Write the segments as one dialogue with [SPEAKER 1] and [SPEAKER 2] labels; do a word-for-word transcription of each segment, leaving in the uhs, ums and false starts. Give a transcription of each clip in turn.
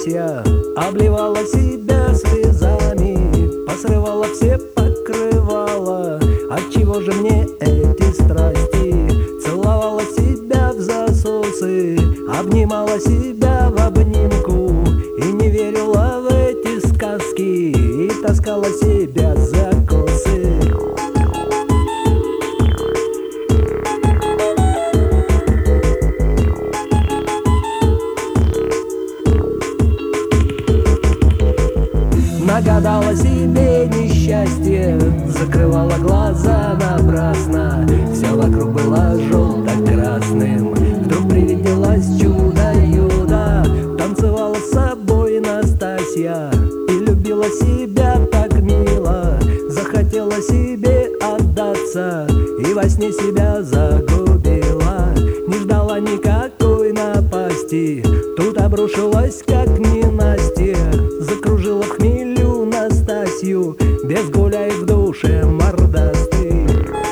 [SPEAKER 1] Настасья обливала себя слезами, посрывала все покрывала. Отчего же мне эти страсти? Целовала себя в засосы, обнимала себя в обнимку и не верила в эти сказки, и таскала себя за косы. Нагадала себе несчастье, закрывала глаза напрасно. Все вокруг было желто-красным. Вдруг привиделось чудо-юдо. Танцевала с собой Настасья и любила себя так мило. Захотела себе отдаться и во сне себя загубила. Не ждала никакой напасти, тут обрушилась как ненастье. Закружила в хмелю Настасью, без гуляй в душе мордастый.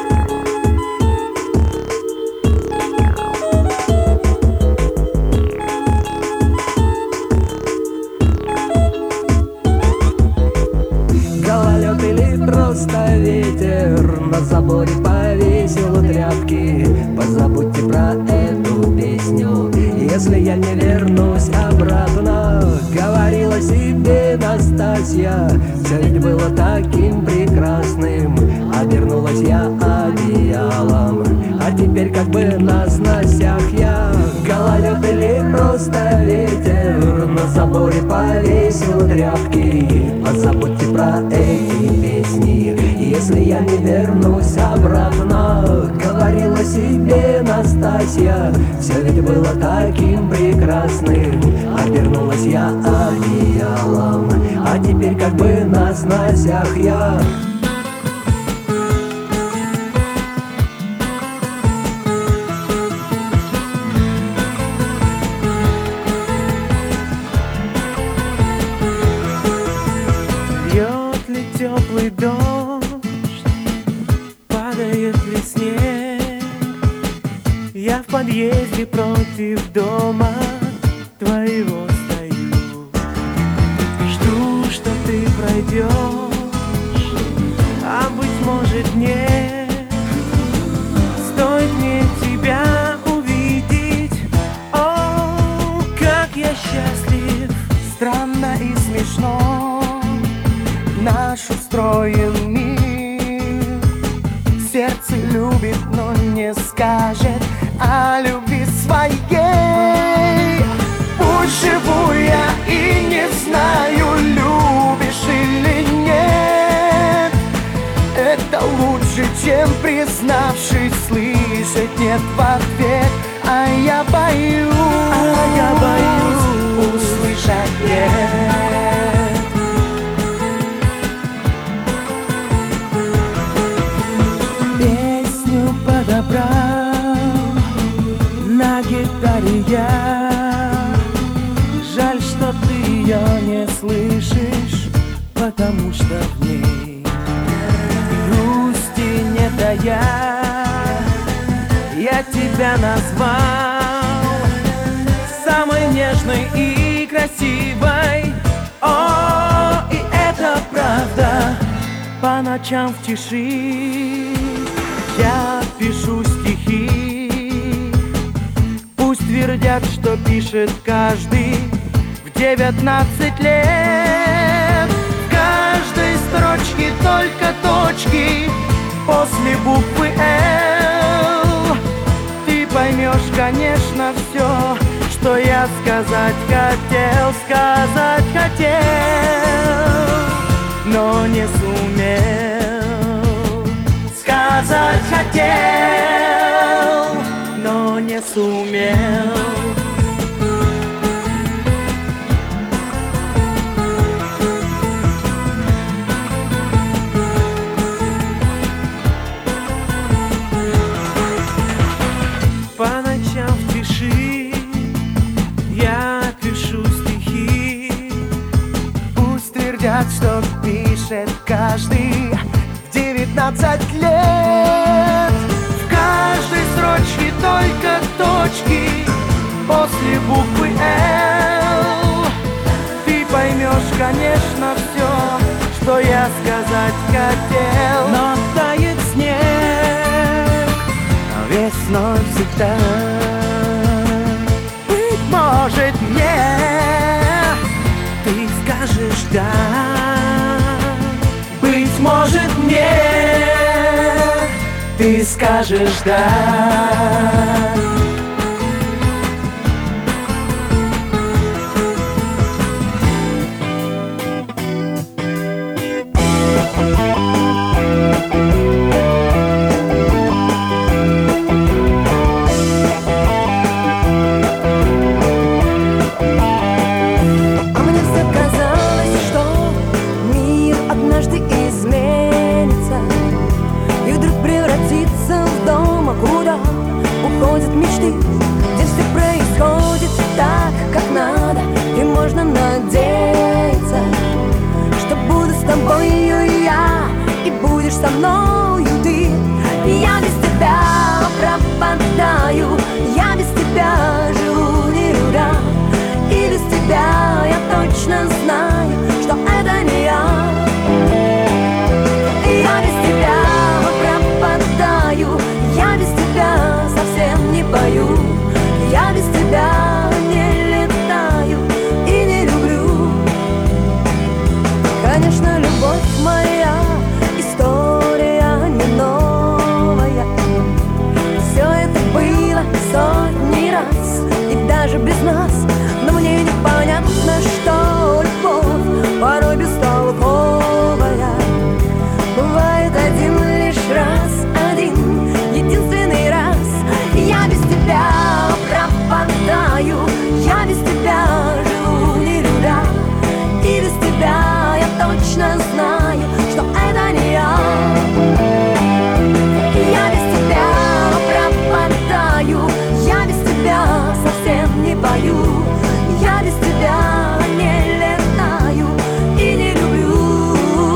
[SPEAKER 1] Гололед или просто ветер на заборе повесил тряпки. Позабудьте про эту песню, если я не вернусь обратно. Говорила себе Настасья, все ведь было таким прекрасным. Обернулась я одеялом, а теперь как бы на сносях я. Гололед или просто ветер на заборе повесил тряпки. Позабудьте про эти песни, если я не вернусь обратно. Говорила себе Настасья, все ведь было таким прекрасным. Обернулась я одеялом, а теперь как бы на сносях я.
[SPEAKER 2] Льет ли теплый дождь, падает ли снег? Я в подъезде против дома твоего стою, жду, что ты пройдешь, а быть может нет. Стоит мне тебя увидеть, о, как я счастлив. Странно и смешно наш устроен мир. Сердце любит, но не скажет о любви своей. Пусть живу я и не знаю, любишь или нет. Это лучше, чем признавшись, слышать нет в ответ. А я боюсь, а я боюсь услышать нет. Песню подобрал на гитаре я. Жаль, что ты ее не слышишь, потому что в ней грусти не тая. Я тебя назвал самой нежной и красивой. О, и это правда. По ночам в тиши я пишу стихи. Пусть твердят, что пишет каждый в девятнадцать лет. В каждой строчке только точки после буквы «Л». Ты поймешь, конечно, все, что я сказать хотел, сказать хотел, но не сумел. Сказать хотел, но не сумел. По ночам в тиши я пишу стихи. Пусть твердят, что пишет каждый в девятнадцать лет. В каждой строчке только точки после буквы «Л». конечно, все, что я сказать хотел. Но тает снег весной всегда. Быть может, мне ты скажешь да. Быть может, мне ты скажешь да.
[SPEAKER 1] Мечты, где все происходит так, как надо. И можно надеяться, что буду с тобою я, и будешь со мною ты. Я без тебя пропадаю, я без тебя живу не люда. И без тебя я точно знаю, что это не я. Я без тебя пропадаю, я без тебя совсем не пою. Я без тебя не летаю и не люблю. Конечно, любовь моя история не новая. Все это было сотни раз, и даже без нас. Но мне непонятно, что любовь порой бестолковая. Бывает один лишь раз, один единственный раз. Я без тебя пропадаю, я без тебя живу не люда. И без тебя я точно знаю, что это не я. Я без тебя пропадаю, я без тебя совсем не пою. Я без тебя не летаю и не люблю.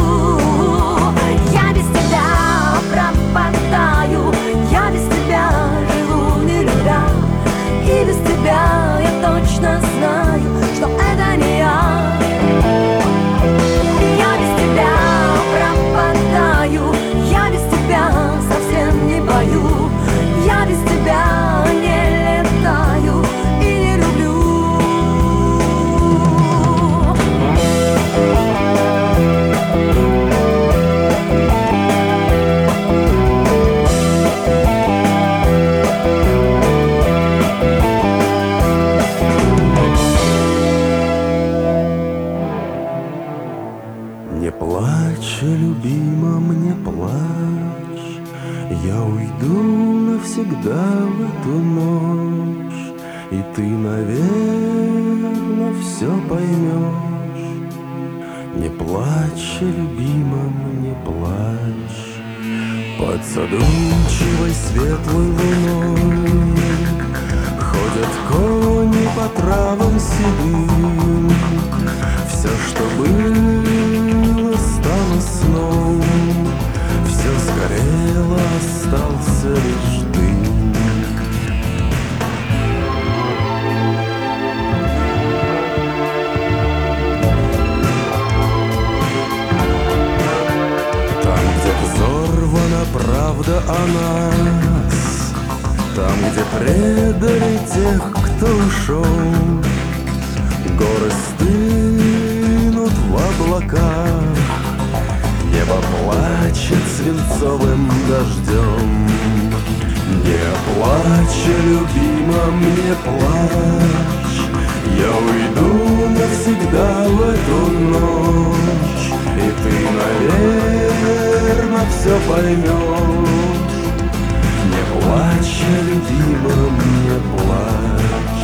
[SPEAKER 1] Я без тебя пропадаю, я без тебя живу не люда. И без тебя я точно знаю, что это не я. Я без тебя пропадаю, я без тебя совсем не пою. Я без тебя не летаю и не люблю.
[SPEAKER 3] Не плачь, любимом, не плачь, я уйду навсегда в эту ночь, и ты, наверное, все поймешь. Не плачь, любимом, не плачь, под задумчивой светлой луной ходят кони по травам седым. Все, что было, стало сном, все сгорело, остался лишь дым. Там, где взорвана правда о нас, там, где предали тех, кто ушел, горы стынут в облаках, небо плачет свинцовым дождем. Не плачь, любимом, не плачь, я уйду навсегда в эту ночь, и ты, наверное, все поймешь. Не плачь, любимом, не плачь.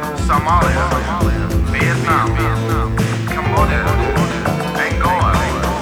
[SPEAKER 4] Somalia, Vietnam, Cambodia, Angola,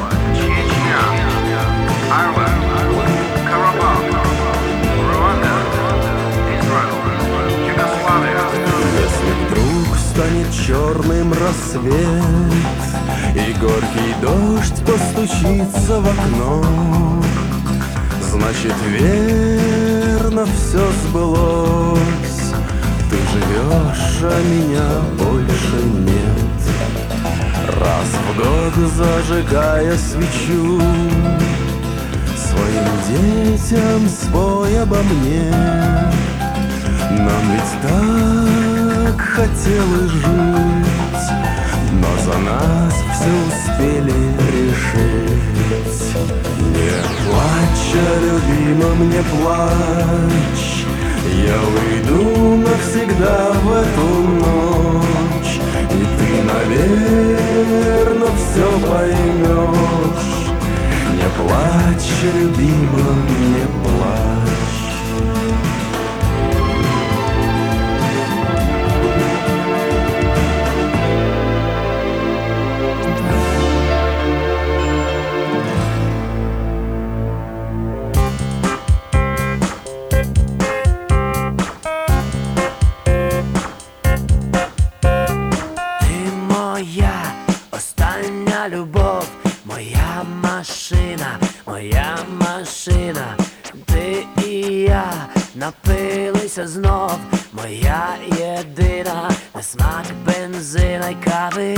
[SPEAKER 3] дождь постучится в окно, значит, верно все сбылось. Ты живешь, а меня больше нет. Раз в год зажигая свечу, своим детям спой обо мне. Нам ведь так хотелось жить, но за нас все успели решить. Не плачь, любимым, не плачь, я уйду навсегда в эту ночь, и ты, наверно, все поймешь. Не плачь, любимым, не плачь.
[SPEAKER 2] Любов, моя машина, моя машина, ти і я напилися знов, моя єдина, на смак бензина й кави.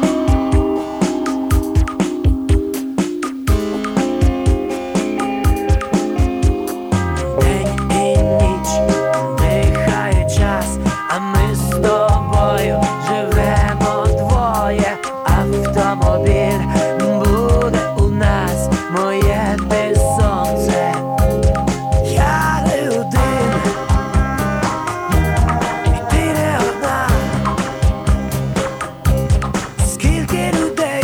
[SPEAKER 2] День і ніч дихає час, а ми з тобою живемо двоє. Автомобіль буде у нас, моє ти сонце. Я не один, і ти не одна. Скільки людей,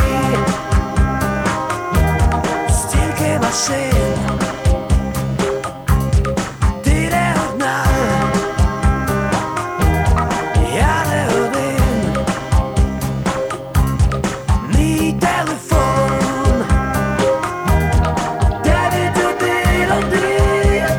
[SPEAKER 2] стільки машин. Ти не одна, я не один. Мій телефон дев'ять один один.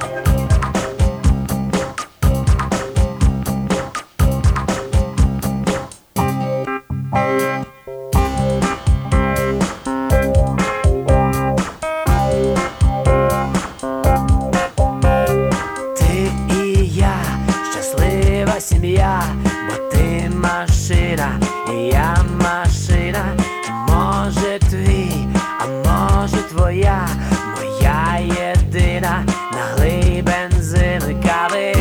[SPEAKER 2] Ти і я, щаслива сім'я, бо ти машина, і я машина. Може твій, а може твоя, моя єдина, налий бензину й кави.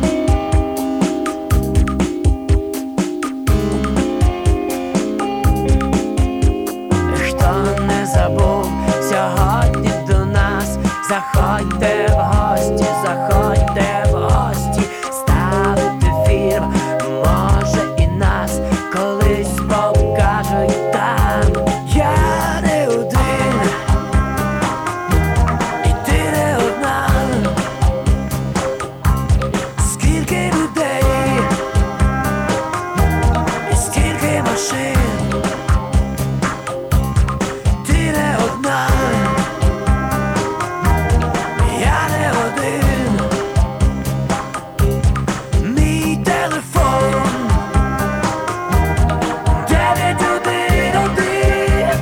[SPEAKER 2] Хто не забув, сьогодні до нас заходьте в гості, заходьте в гості, ставити фільм, може і нас колись покажуть там. Я не один, і ти не одна. Скільки людей, і скільки машин. Ти не одна, я не один. Мій телефон дев'ять один один.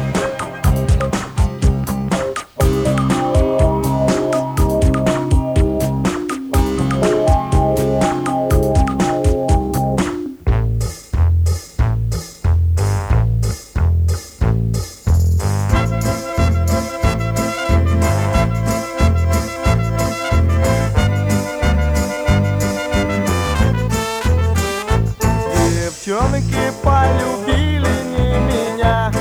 [SPEAKER 4] Девчонки полюбили не меня,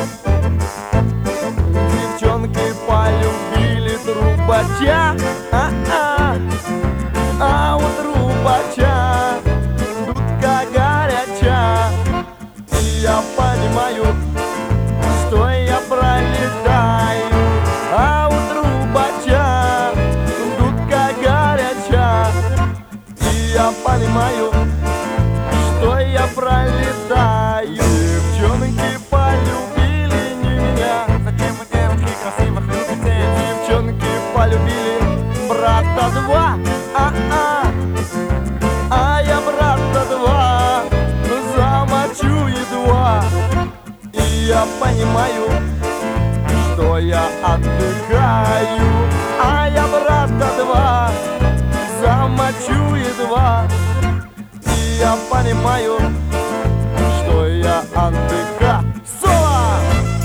[SPEAKER 4] девчонки полюбили трубача, а-а, а у трубача дудка горяча. И я понимаю, что я пролетаю, а у трубача дудка горяча. И я понимаю, что я пролетаю. Девчонки полюбили не меня. Зачем вы, девушки, красивых любите? Девчонки полюбили брата два, а-а, а я брата два замочу едва. И я понимаю, что я отдыхаю, а я брата два замочу едва. И я понимаю, что я отдыхаю. Соло!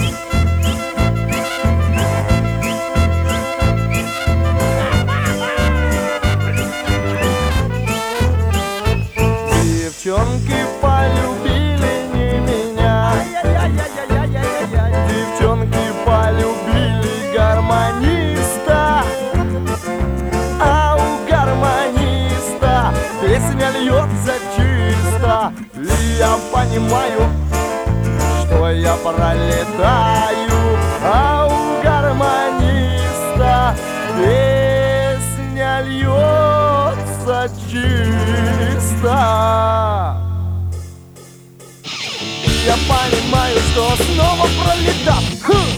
[SPEAKER 4] Девчонки полюбили не меня, девчонки полюбили гармониста, а у гармониста песня льется чисто. И я понимаю, что я пролетаю, а у гармониста песня льется чисто. Я понимаю, что снова пролетал. Хм.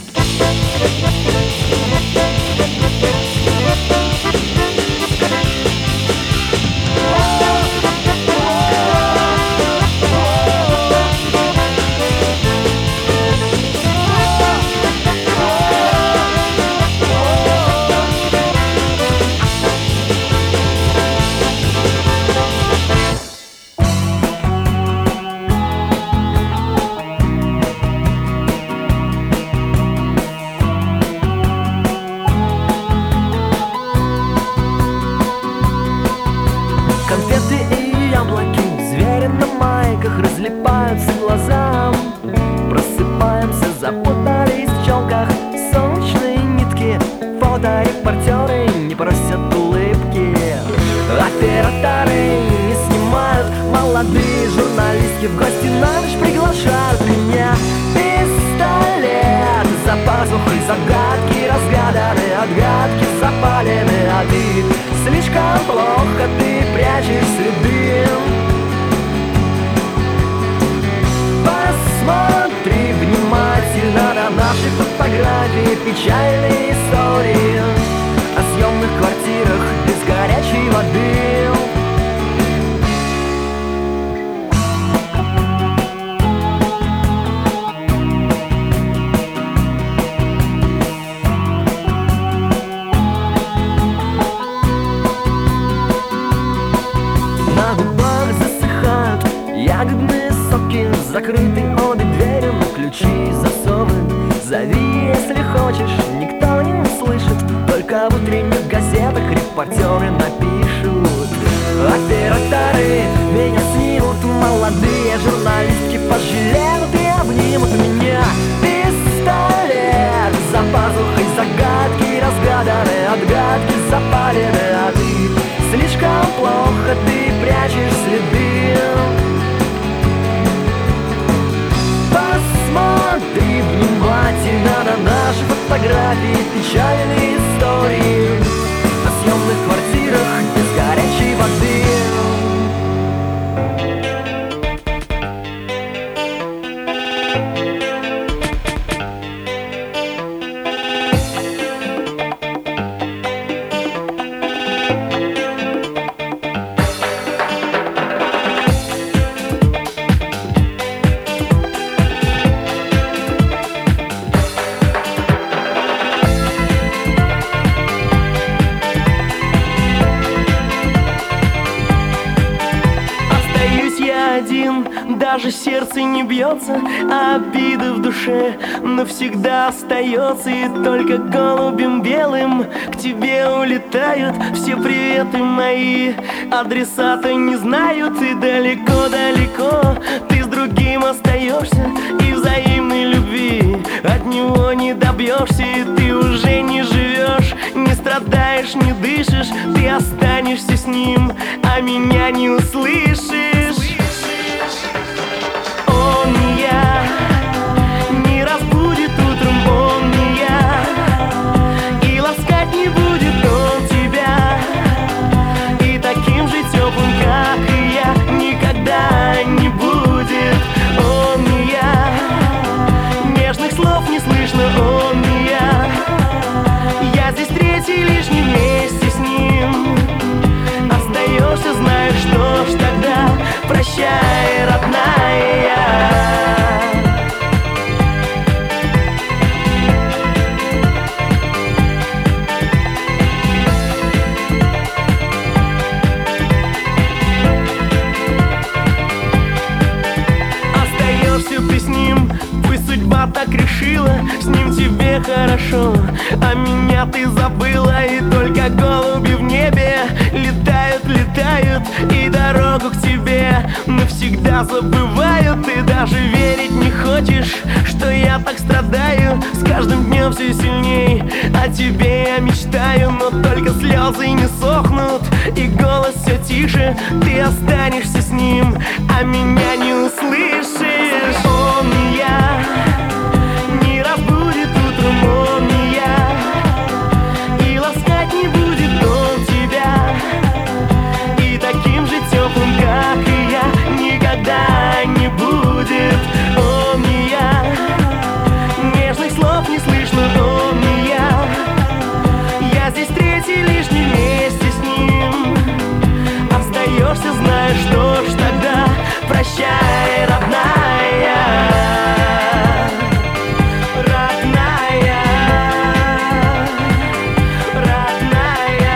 [SPEAKER 1] Разлипаются глазам, просыпаемся, запутались в челках солнечные нитки. Фоторепортеры не просят улыбки, операторы не снимают, молодые журналистки в гости на ночь приглашают меня. Пистолет за пазухой, загадки разгаданы, отгадки запалены, а ты слишком плохо, ты прячешь следы. Посмотри внимательно на наши фотографии, печальные истории о съемных квартирах без горячей воды. На губах засыхают ягодные соки, закрыты обе двери на ключи и засовы. Зови, если хочешь, никто не услышит, только в утренних газетах репортеры напишут. Операторы меня снимут, молодые журналистки пожалеют и обнимут меня. Пистолет за пазухой, загадки разгаданы, отгадки запалены, а ты слишком плохо, ты прячешь следы. Посмотри внимательно на наши фотографии, печальные истории о съемных квартирах без горячей воды. Даже сердце не бьется, а обида в душе навсегда остается. И только голубем белым к тебе улетают все приветы мои. Адреса-то не знают, и далеко-далеко ты с другим остаешься, и взаимной любви от него не добьешься. И ты уже не живешь, не страдаешь, не дышишь, ты останешься с ним, а меня не услышишь. Он не я, не разбудит утром, он не я, и ласкать не будет он тебя, и таким же теплым, как и я, никогда не будет. Он не я, нежных слов не слышно, он не я, я здесь третий лишний вместе с ним. Остаешься, знаешь, что ж тогда
[SPEAKER 4] ты забыла, и только голуби в небе летают, летают, и дорогу к тебе навсегда забывают. Ты даже верить не хочешь, что я так страдаю. С каждым днем все сильней о тебе я мечтаю, но только слезы не сохнут, и голос все тише. Ты останешься с ним, а меня не услышишь. Он и я не разбудит утром, он и я, и ласкать не будет он тебя, и таким же теплым, как и я, никогда не будет. Он и я, нежных слов не слышно, он и я, я здесь третий лишний вместе с ним. Остаешься, знаешь, что ж тогда прощай, родная, родная, родная.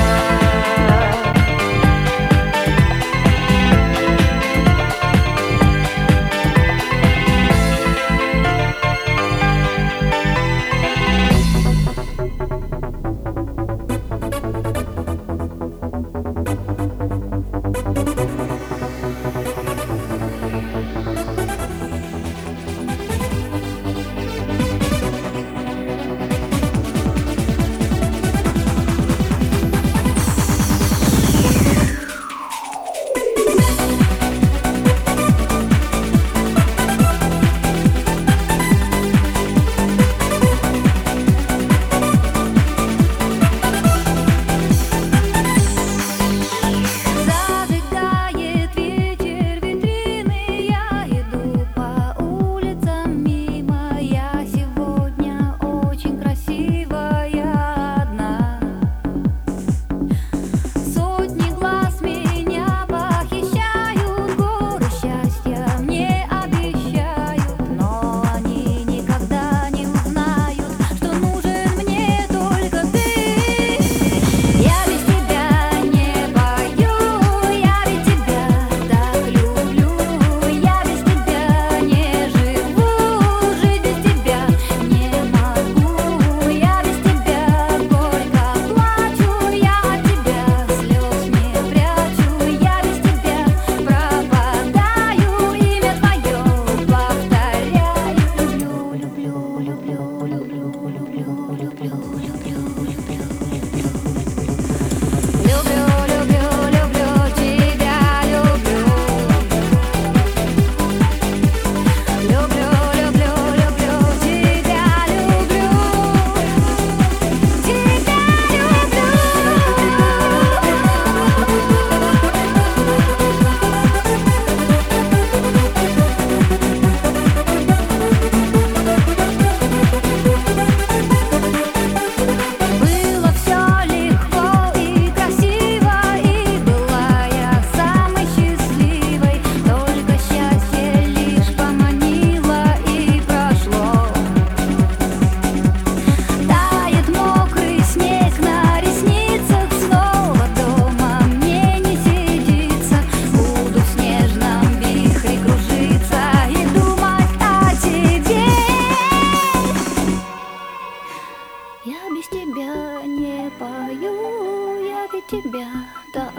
[SPEAKER 5] тебя так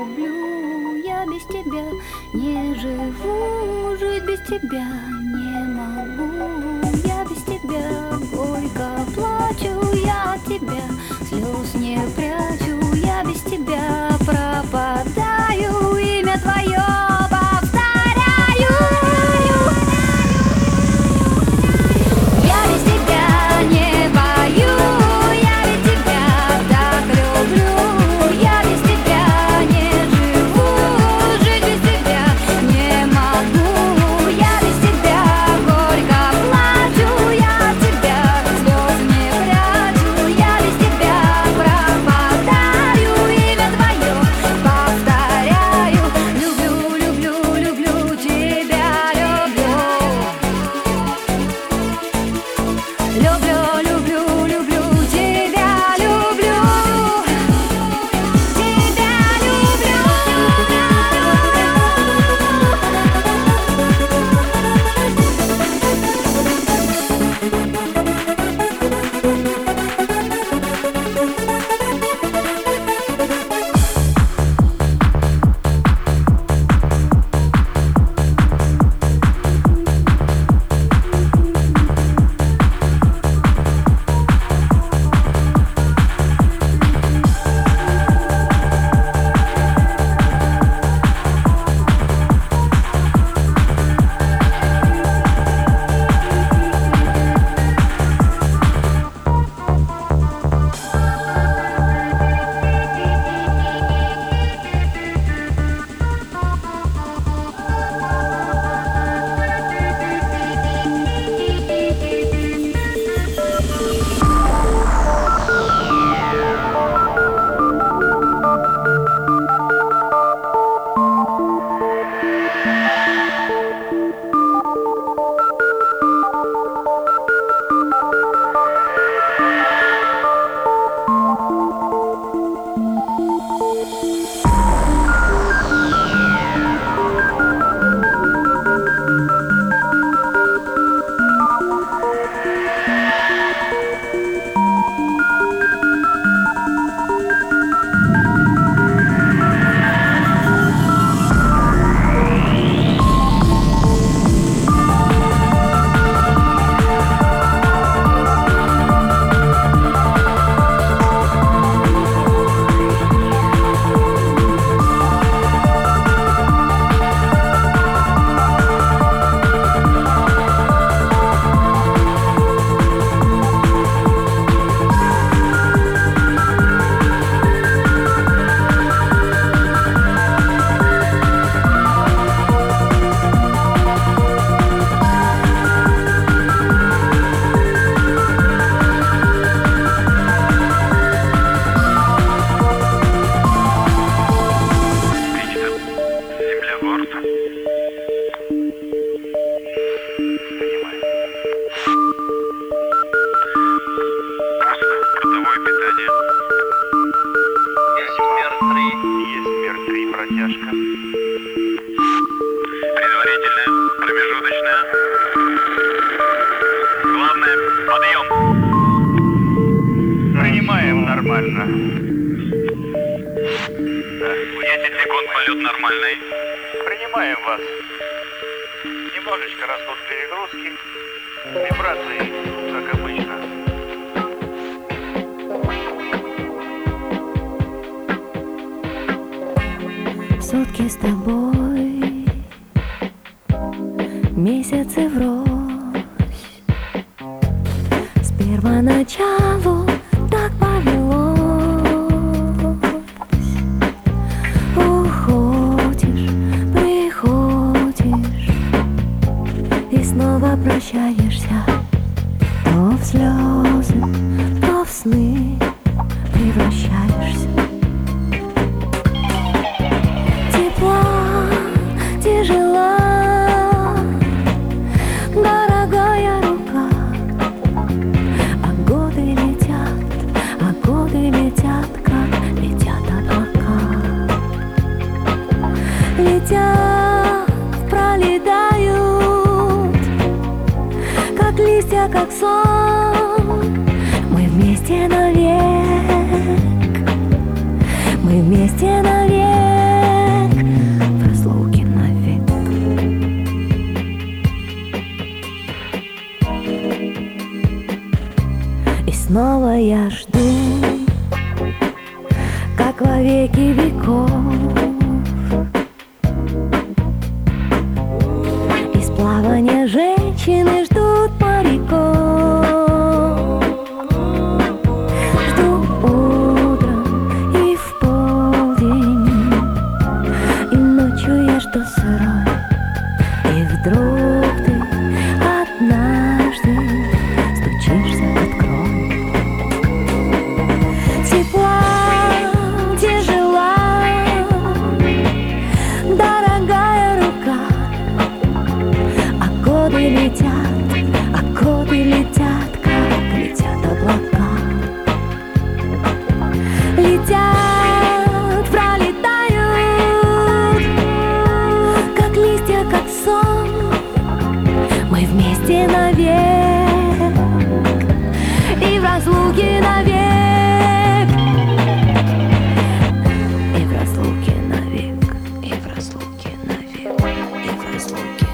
[SPEAKER 5] люблю, я без тебя не живу, жить без тебя не могу. Я без тебя горько плачу, я от тебя слез не прячу, я без тебя пропадаю, имя твое повторяю. Я без тебя не пою, я ведь тебя так люблю, я без тебя не живу, жить без тебя не могу. Я без тебя горько плачу, я от тебя слез не прячу, я без тебя пропадаю.
[SPEAKER 6] Да. десять секунд, полет нормальный.
[SPEAKER 7] Принимаем вас. Немножечко растут перегрузки. Вибрации, как обычно.
[SPEAKER 5] Сутки с тобой, месяцы врозь. С первоначалу так повелось. Уходишь, приходишь и снова прощаешься. То в слезы, то в сны превращаешься. Тяжела, дорогая рука, а годы летят, а годы летят, как летят облака. Летят, пролетают, как листья, как сон. Мы вместе навек, мы вместе навек. Снова я жду, как во веки веков. Из плавания женщины ждут моряков. Жду утром и в полдень, и ночью я жду сырой. И вдруг ты однажды стучишься под кров. Летят, а годы летят, как летят облака. Летят, пролетают, как листья, как сон. Мы вместе навек и в разлуке навек. И в разлуке навек, и в разлуке навек, и в разлуке.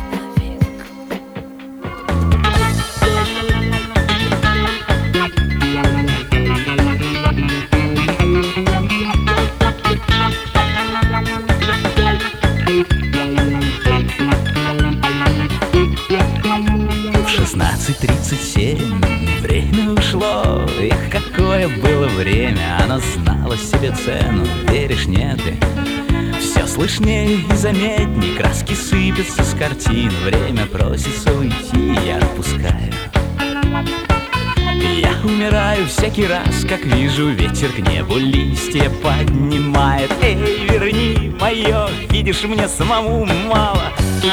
[SPEAKER 8] шестнадцать тридцать семь, время ушло, эх, какое было время. Оно знало себе цену, веришь, нет, и все слышнее и заметней. Краски сыпятся с картин, время просится уйти, я отпускаю. Я умираю всякий раз, как вижу ветер к небу листья поднимает. Эй, верни мое, видишь, мне самому мало.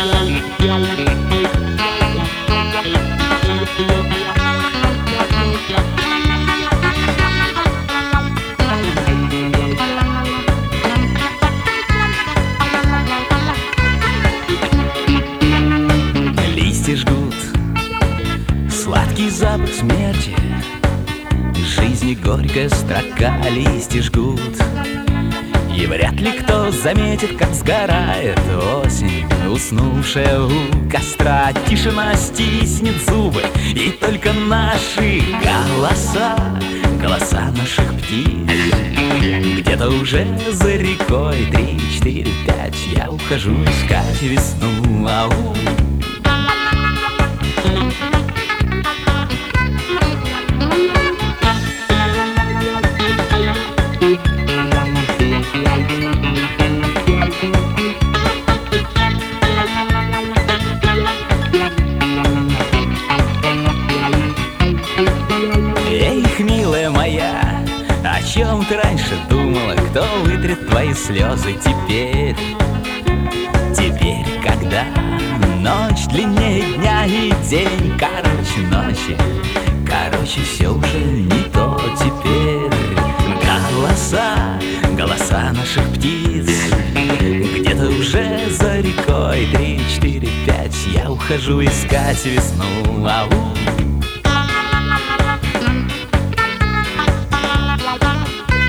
[SPEAKER 8] Листья жгут, сладкий запах смерти, жизни горькая строка. Листья жгут, и вряд ли кто заметит, как сгорает осень, уснувшая у костра. Тишина стиснет зубы, и только наши голоса, голоса наших птиц. Где-то уже за рекой три, четыре, пять я ухожу искать весну. Ау. Эх, милая моя, о чем ты раньше думала? Кто вытрет твои слезы теперь? Теперь, когда ночь длиннее дня и день короче ночи, короче, все уже не то теперь. Голоса, голоса наших птиц, где-то уже за рекой три, четыре, пять я ухожу искать весну. Ау.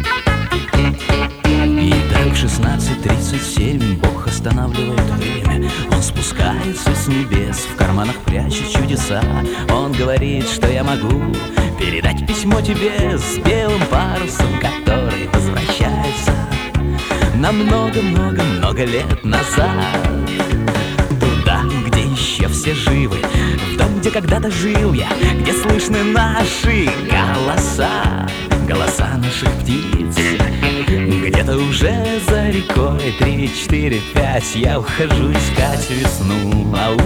[SPEAKER 8] них прячет чудеса. Он говорит, что я могу передать письмо тебе с белым парусом, который возвращается на много-много-много лет назад. Туда, где еще все живы, в дом, где когда-то жил я, где слышны наши голоса, голоса наших птиц. Где-то уже за рекой три, четыре, пять я ухожу искать весну. Ау.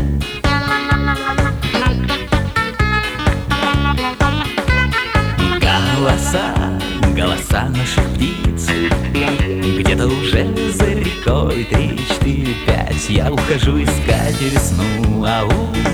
[SPEAKER 8] Голоса, голоса наших птиц. Где-то уже за рекой три, четыре, пять я ухожу искать весну. Ау.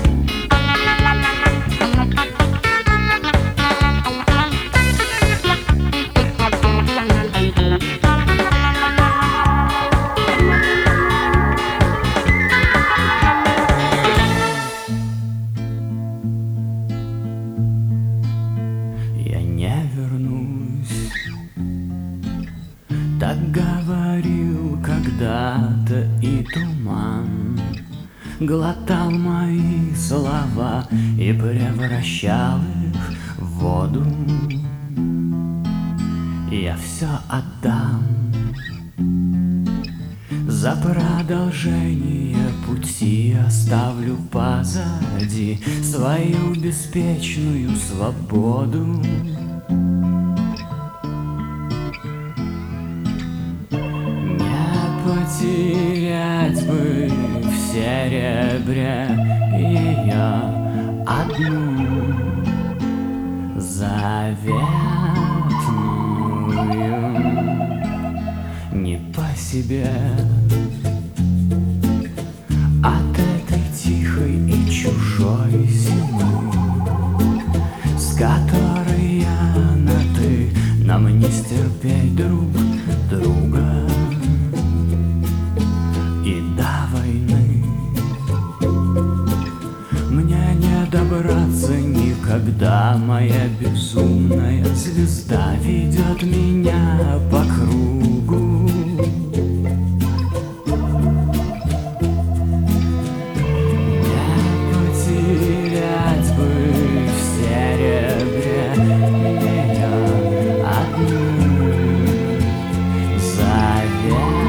[SPEAKER 9] Глотал мои слова и превращал их в воду. Я все отдам за продолжение пути, оставлю позади свою беспечную свободу. Не потерять бы в серебре ее одну заветную. Не по себе от этой тихой и чужой зимы, с которой я на ты, нам не стерпеть друг друга. И до войны мне не добраться никогда. Моя безумная звезда ведет меня по кругу. Не потерять бы в серебре ее одну заветную.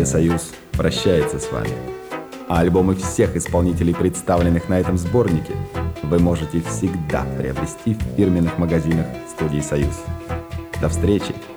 [SPEAKER 10] Студия «Союз» прощается с вами. А альбомы всех исполнителей, представленных на этом сборнике, вы можете всегда приобрести в фирменных магазинах студии «Союз». До встречи!